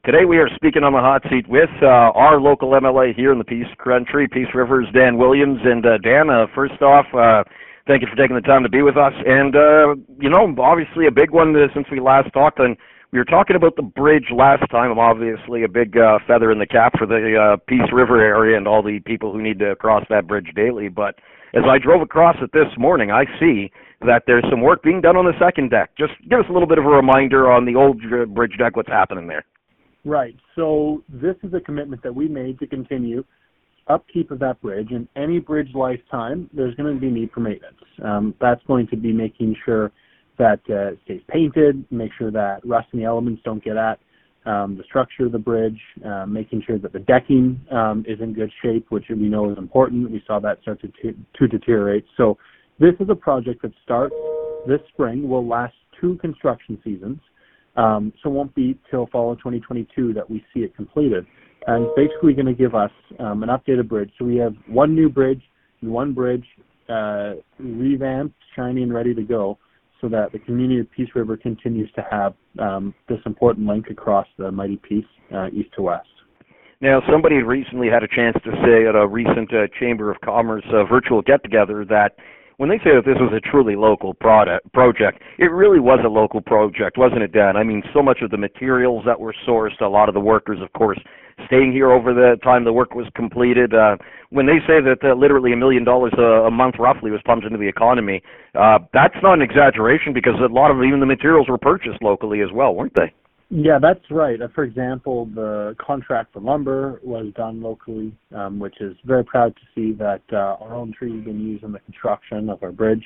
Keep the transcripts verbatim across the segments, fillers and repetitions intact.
Today we are speaking on the hot seat with uh, our local M L A here in the Peace Country, Peace Rivers, Dan Williams. And uh, Dan, uh, first off, uh, thank you for taking the time to be with us. And, uh, you know, obviously a big one uh, since we last talked. And we were talking about the bridge last time. I'm obviously a big uh, feather in the cap for the uh, Peace River area and all the people who need to cross that bridge daily. But as I drove across it this morning, I see that there's some work being done on the second deck. Just give us a little bit of a reminder on the old uh, bridge deck, what's happening there. Right. So this is a commitment that we made to continue upkeep of that bridge. And any bridge lifetime, there's going to be need for maintenance. Um, that's going to be making sure that uh, it stays painted, make sure that rust and the elements don't get at um, the structure of the bridge, uh, making sure that the decking um, is in good shape, which we know is important. We saw that start to, t- to deteriorate. So this is a project that starts this spring, will last two construction seasons. Um, so it won't be till fall of twenty twenty-two that we see it completed. And it's basically going to give us um, an updated bridge. So we have one new bridge and one bridge uh, revamped, shiny, and ready to go so that the community of Peace River continues to have um, this important link across the mighty Peace, uh, east to west. Now, somebody recently had a chance to say at a recent uh, Chamber of Commerce uh, virtual get-together that when they say that this was a truly local product, project, it really was a local project, wasn't it, Dan? I mean, so much of the materials that were sourced, a lot of the workers, of course, staying here over the time the work was completed. Uh, when they say that uh, literally a million dollars a month roughly was pumped into the economy, uh, that's not an exaggeration because a lot of even the materials were purchased locally as well, weren't they? Yeah, that's right. Uh, for example, the contract for lumber was done locally, um, which is very proud to see that uh, our own trees have been used in the construction of our bridge.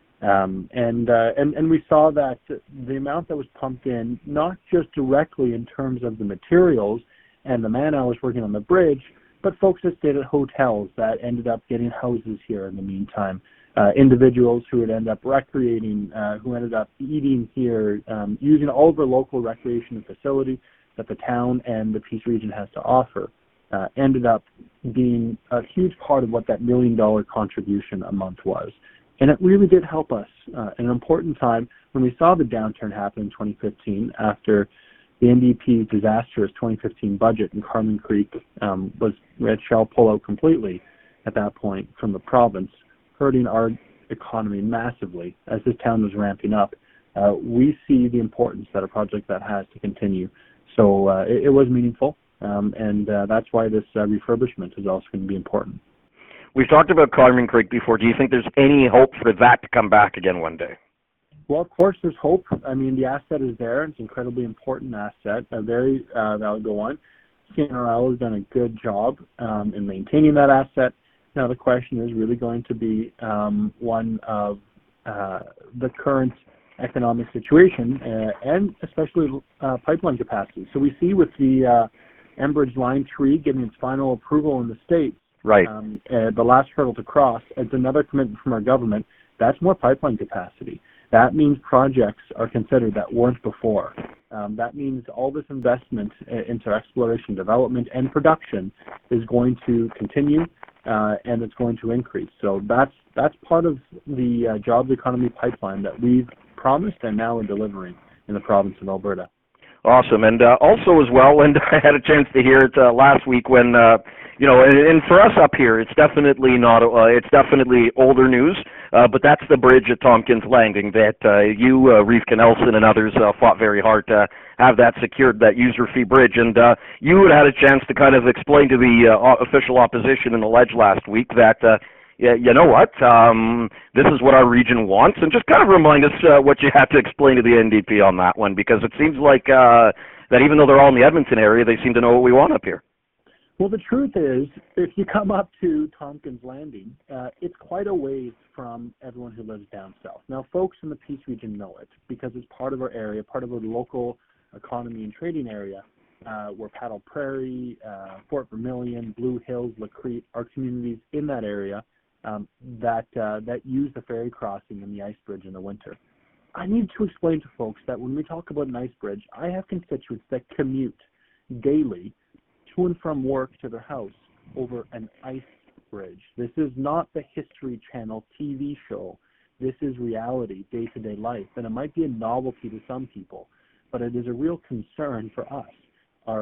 Um, and, uh, and and we saw that the amount that was pumped in, not just directly in terms of the materials and the man hours working on the bridge, but folks that stayed at hotels that ended up getting houses here in the meantime. Uh, individuals who would end up recreating, uh, who ended up eating here, um, using all of the local recreation and facility that the town and the Peace region has to offer, uh, ended up being a huge part of what that million dollar contribution a month was. And it really did help us uh, at an important time when we saw the downturn happen in twenty fifteen after the N D P's disastrous twenty fifteen budget in Carmen Creek um, was, we had shell pull out completely at that point from the province, hurting our economy massively as this town was ramping up. Uh, we see the importance that a project that has to continue. So uh, it, it was meaningful, um, and uh, that's why this uh, refurbishment is also going to be important. We've talked about Carmen Creek before. Do you think there's any hope for that to come back again one day? Well, of course, there's hope. I mean, the asset is there. It's an incredibly important asset, a very uh, valuable one. C N R L has done a good job um, in maintaining that asset. Now, the question is really going to be um, one of uh, the current economic situation uh, and especially uh, pipeline capacity. So we see with the uh, Enbridge Line three getting its final approval in the States, right. um, uh, the last hurdle to cross, it's another commitment from our government. That's more pipeline capacity. That means projects are considered that weren't before. Um, that means all this investment into exploration, development, and production is going to continue, uh, and it's going to increase. So that's that's part of the uh, jobs economy pipeline that we've promised and now are delivering in the province of Alberta. Awesome. And uh, also as well, and I had a chance to hear it uh, last week when, uh, you know, and, and for us up here, it's definitely not, uh, it's definitely older news, uh, but that's the bridge at Tompkins Landing that uh, you, uh, Reeve Nelson, and others uh, fought very hard to have that secured, that user fee bridge. And uh, you had had a chance to kind of explain to the uh, official opposition in the ledge last week that uh, yeah, you know what, um, this is what our region wants, and just kind of remind us uh, what you had to explain to the N D P on that one, because it seems like uh, that even though they're all in the Edmonton area, they seem to know what we want up here. Well, the truth is, if you come up to Tompkins Landing, uh, it's quite a ways from everyone who lives down south. Now, folks in the Peace region know it, because it's part of our area, part of our local economy and trading area, uh, where Paddle Prairie, uh, Fort Vermilion, Blue Hills, Lacrete are communities in that area Um, that uh, that use the ferry crossing and the ice bridge in the winter. I need to explain to folks that when we talk about an ice bridge, I have constituents that commute daily to and from work to their house over an ice bridge. This is not the History Channel T V show. This is reality, day-to-day life, and it might be a novelty to some people, but it is a real concern for us. Our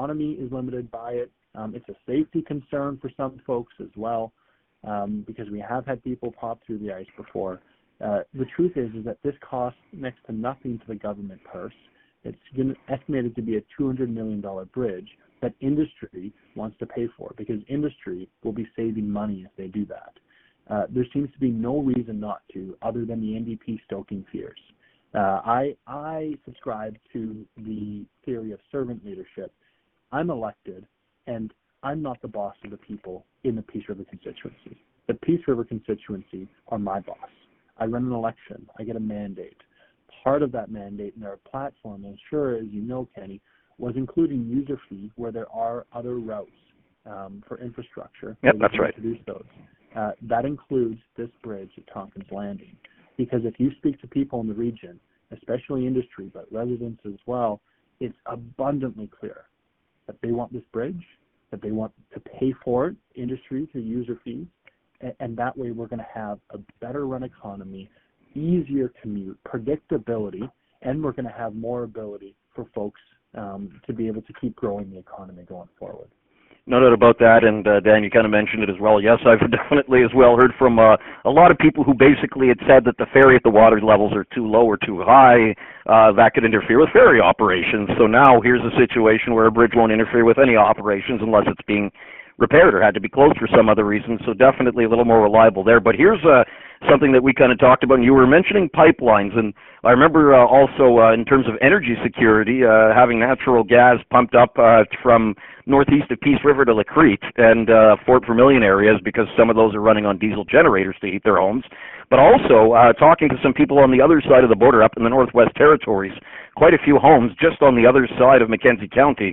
economy is limited by it. Um, it's a safety concern for some folks as well, um, because we have had people pop through the ice before. Uh, the truth is, is that this costs next to nothing to the government purse. It's estimated to be a two hundred million dollars bridge that industry wants to pay for, because industry will be saving money if they do that. Uh, there seems to be no reason not to, other than the N D P stoking fears. Uh, I, I subscribe to the theory of servant leadership. I'm elected, and I'm not the boss of the people in the Peace River constituency. The Peace River constituency are my boss. I run an election. I get a mandate. Part of that mandate in their platform, I'm sure, as you know, Kenny, was including user fee where there are other routes um, for infrastructure. Yep, that's right. Introduce those. Uh, that includes this bridge at Tompkins Landing. Because if you speak to people in the region, especially industry, but residents as well, it's abundantly clear that they want this bridge, that they want to pay for it, industry through user fees, and, and that way we're going to have a better run economy, easier commute, predictability, and we're going to have more ability for folks um, to be able to keep growing the economy going forward. No doubt about that, and uh, Dan, you kind of mentioned it as well. Yes, I've definitely as well heard from uh, a lot of people who basically had said that the ferry at the water levels are too low or too high. Uh, that could interfere with ferry operations. So now here's a situation where a bridge won't interfere with any operations unless it's being repaired or had to be closed for some other reason. So definitely a little more reliable there. But here's uh, something that we kind of talked about, and you were mentioning pipelines. And I remember uh, also uh, in terms of energy security, uh, having natural gas pumped up uh, from northeast of Peace River to Lacrete and uh, Fort Vermilion areas, because some of those are running on diesel generators to heat their homes. But also uh, talking to some people on the other side of the border up in the Northwest Territories, quite a few homes just on the other side of Mackenzie County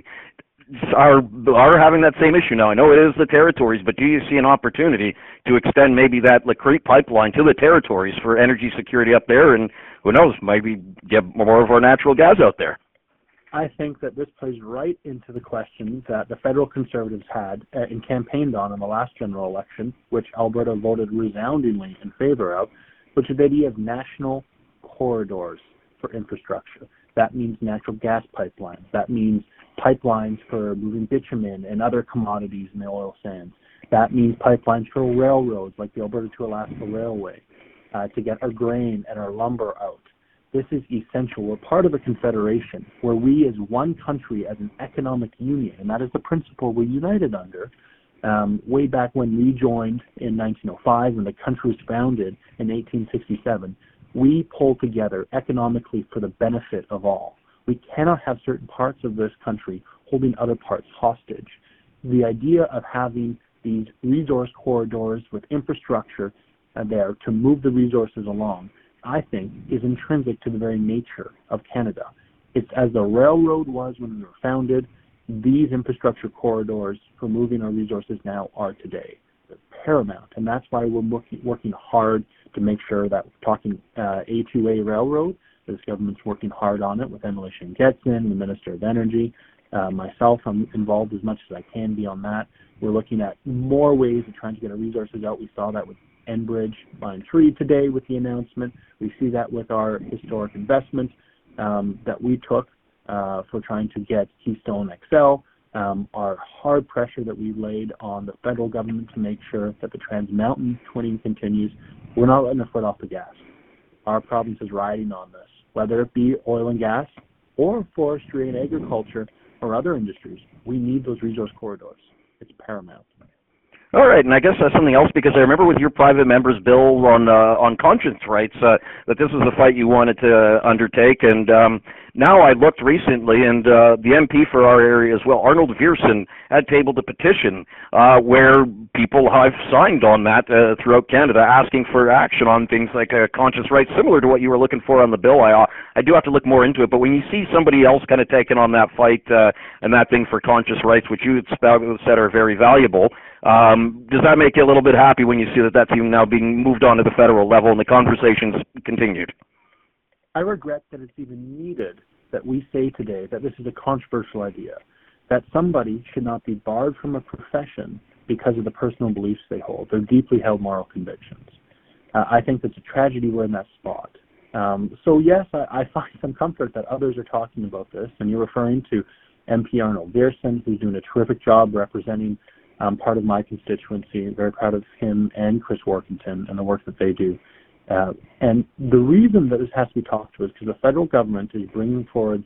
are are having that same issue now. I know it is the territories, but do you see an opportunity to extend maybe that Lacrete pipeline to the territories for energy security up there, and who knows, maybe get more of our natural gas out there? I think that this plays right into the questions that the federal Conservatives had uh, and campaigned on in the last general election, which Alberta voted resoundingly in favor of, which is the idea of national corridors for infrastructure. That means natural gas pipelines. That means pipelines for moving bitumen and other commodities in the oil sands. That means pipelines for railroads like the Alberta to Alaska Railway uh, to get our grain and our lumber out. This is essential. We're part of a confederation where we as one country, as an economic union, and that is the principle we're united under, um, way back when we joined in nineteen oh five, when the country was founded in eighteen sixty-seven, we pull together economically for the benefit of all. We cannot have certain parts of this country holding other parts hostage. The idea of having these resource corridors with infrastructure uh, there to move the resources along, I think, is intrinsic to the very nature of Canada. It's as the railroad was when we were founded, these infrastructure corridors for moving our resources now are today. They're paramount, and that's why we're working, working hard to make sure that we're talking uh, A two A Railroad. This government's working hard on it with Emily Shingetson, the Minister of Energy. Uh, myself, I'm involved as much as I can be on that. We're looking at more ways of trying to get our resources out. We saw that with Enbridge Line three today with the announcement. We see that with our historic investment um, that we took uh, for trying to get Keystone X L, um, our hard pressure that we laid on the federal government to make sure that the Trans Mountain twinning continues. We're not letting our foot off the gas. Our province is riding on this, whether it be oil and gas or forestry and agriculture or other industries. We need those resource corridors. It's paramount. All right, and I guess that's something else, because I remember with your private member's bill on uh, on conscience rights uh, that this was the fight you wanted to undertake, and um, now I looked recently, and uh, the M P for our area as well, Arnold Viersen, had tabled a petition uh, where people have signed on that uh, throughout Canada, asking for action on things like uh, conscience rights, similar to what you were looking for on the bill. I uh, I do have to look more into it, but when you see somebody else kind of taking on that fight uh, and that thing for conscience rights, which you said are very valuable, Um, does that make you a little bit happy when you see that that's even now being moved on to the federal level and the conversation's continued? I regret that it's even needed that we say today that this is a controversial idea, that somebody should not be barred from a profession because of the personal beliefs they hold, their deeply held moral convictions. Uh, I think it's a tragedy we're in that spot. Um, so yes, I, I find some comfort that others are talking about this, and you're referring to M P Arnold Viersen, who's doing a terrific job representing um, part of my constituency. Very proud of him and Chris Workington and the work that they do. Uh, and the reason that this has to be talked to is because the federal government is bringing forward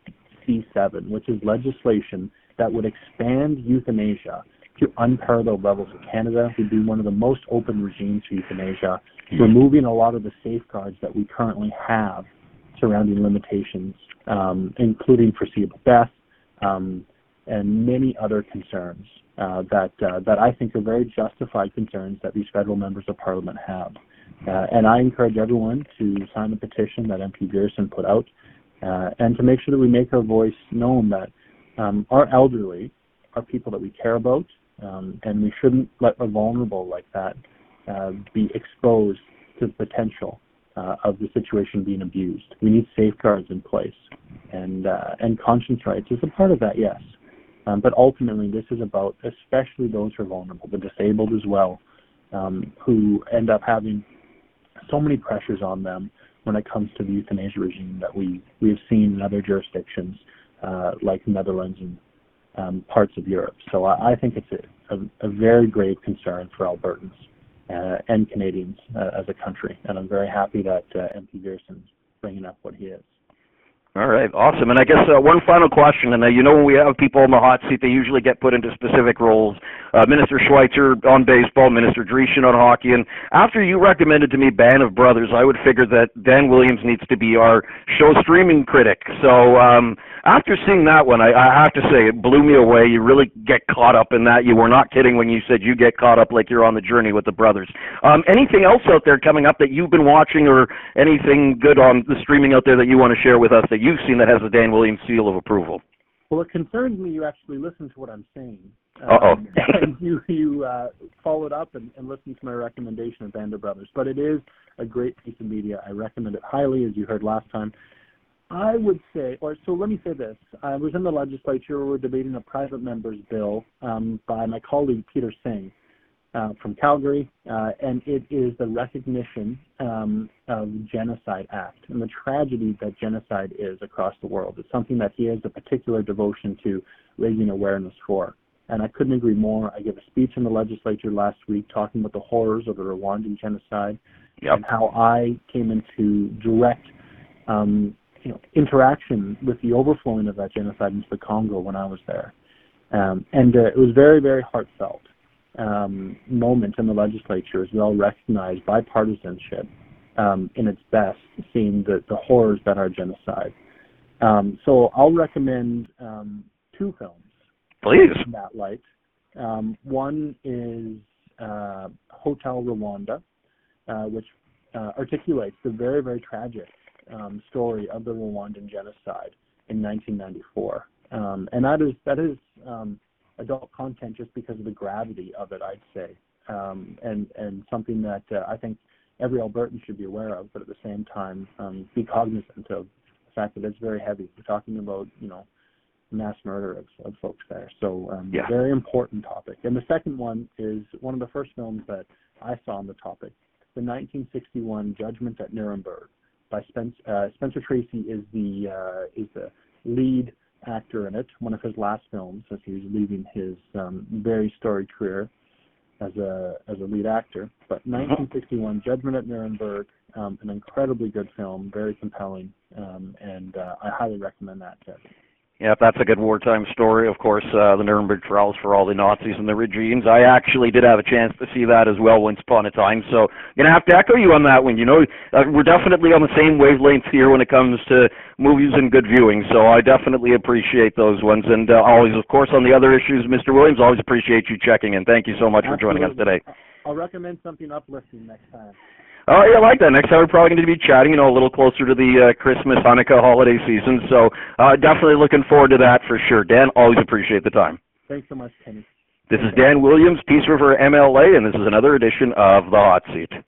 C seven, which is legislation that would expand euthanasia to unparalleled levels in Canada. Would be one of the most open regimes for euthanasia, removing a lot of the safeguards that we currently have surrounding limitations, um, including foreseeable death, um, and many other concerns uh, that uh, that I think are very justified concerns that these federal members of parliament have. Uh, and I encourage everyone to sign the petition that M P Viersen put out, uh, and to make sure that we make our voice known that um, our elderly are people that we care about, um, and we shouldn't let a vulnerable like that uh, be exposed to the potential uh, of the situation being abused. We need safeguards in place, and uh, and conscience rights is a part of that, yes. Um, but ultimately, this is about especially those who are vulnerable, the disabled as well, um, who end up having so many pressures on them when it comes to the euthanasia regime that we, we have seen in other jurisdictions uh, like Netherlands and um, parts of Europe. So I, I think it's a, a, a very grave concern for Albertans uh, and Canadians uh, as a country, and I'm very happy that uh, M P Viersen is bringing up what he is. All right, awesome. And I guess uh, one final question, and uh, you know when we have people in the hot seat, they usually get put into specific roles. Uh, Minister Schweitzer on baseball, Minister Dreeshen on hockey, and after you recommended to me Band of Brothers, I would figure that Dan Williams needs to be our show streaming critic. So um, after seeing that one, I, I have to say, it blew me away. You really get caught up in that. You were not kidding when you said you get caught up like you're on the journey with the brothers. Um, anything else out there coming up that you've been watching, or anything good on the streaming out there that you want to share with us that you've seen that has the Dan Williams seal of approval? Well, it concerns me you actually listen to what I'm saying. Uh-oh. Um, and you, you uh, followed up and, and listened to my recommendation of Band of Brothers. But it is a great piece of media. I recommend it highly, as you heard last time. I would say, or so let me say this. I was in the legislature. We were debating a private member's bill um, by my colleague Peter Singh uh, from Calgary, uh, and it is the recognition um, of Genocide Act and the tragedy that genocide is across the world. It's something that he has a particular devotion to raising awareness for. And I couldn't agree more. I gave a speech in the legislature last week talking about the horrors of the Rwandan genocide, yep, and how I came into direct um, you know, interaction with the overflowing of that genocide into the Congo when I was there. Um, and uh, it was very, very heartfelt um, moment in the legislature as we all recognized bipartisanship um, in its best, seeing the, the horrors that are genocide. Um, so I'll recommend um, two films. Please. In that light. Um, one is uh, Hotel Rwanda, uh, which uh, articulates the very, very tragic um, story of the Rwandan genocide in nineteen ninety-four. Um, and that is that is um, adult content just because of the gravity of it, I'd say, um, and, and something that uh, I think every Albertan should be aware of, but at the same time um, be cognizant of the fact that it's very heavy. We're talking about, you know, mass murder of, of folks there. So um, yeah. very important topic. And the second one is one of the first films that I saw on the topic, the nineteen sixty-one Judgment at Nuremberg by Spence, uh, Spencer Tracy is the uh, is the lead actor in it, one of his last films as he was leaving his um, very storied career as a as a lead actor. But nineteen sixty-one Judgment at Nuremberg, um, an incredibly good film, very compelling, um, and uh, I highly recommend that to everyone. Yeah, that's a good wartime story. Of course, uh, the Nuremberg trials for all the Nazis and the regimes. I actually did have a chance to see that as well once upon a time. So I'm going to have to echo you on that one. You know, uh, we're definitely on the same wavelength here when it comes to movies and good viewing. So I definitely appreciate those ones. And uh, always, of course, on the other issues, Mister Williams, always appreciate you checking in. Thank you so much Absolutely. for joining us today. I'll recommend something uplifting next time. Oh, yeah, I like that. Next time we're probably going to be chatting, you know, a little closer to the uh, Christmas, Hanukkah holiday season. So uh, definitely looking forward to that for sure. Dan, always appreciate the time. Thanks so much, Kenny. This is Dan Williams, Peace River M L A, and this is another edition of The Hot Seat.